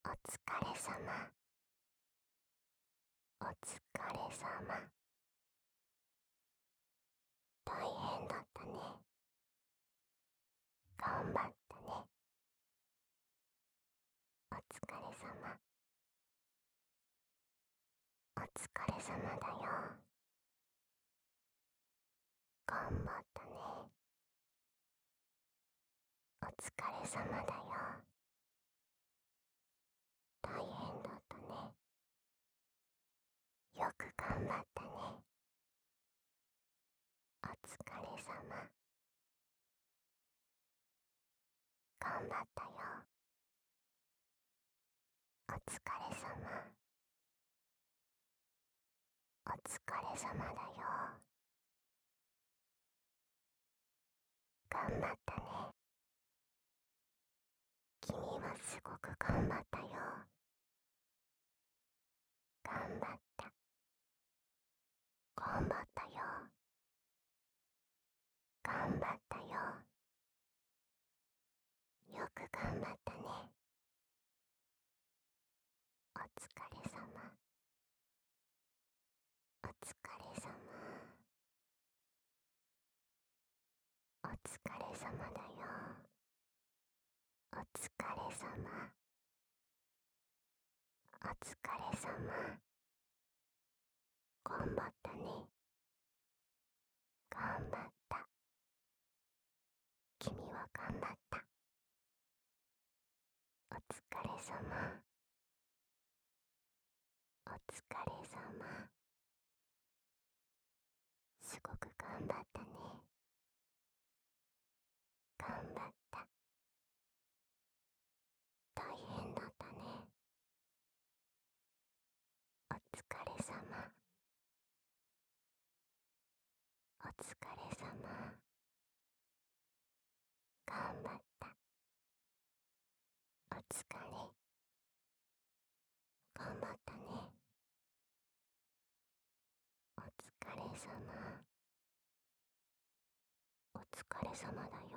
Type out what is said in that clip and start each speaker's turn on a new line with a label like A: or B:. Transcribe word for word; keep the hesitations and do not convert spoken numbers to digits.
A: お疲れさま。お疲れさま。大変だったね。頑張ったね。お疲れさま。お疲れさまだよ。頑張ったね。お疲れさまだよ。大変だったね。よく頑張ったね。お疲れさま。頑張ったよ。お疲れさま。お疲れさまだよ。頑張ったね。君はすごく頑張ったよ。頑張った。頑張ったよ。頑張ったよ。よく頑張ったね。お疲れさま。お疲れさま。お疲れさまだよ。お疲れさま。お疲れさま。頑張ったね。頑張った。君は頑張った。お疲れさま。お疲れさま。すごく頑張ったね。頑張った。大変だったね。お疲れさま。お疲れさま。頑張った。お疲れ。頑張ったね。お疲れさま。お疲れさまだよ。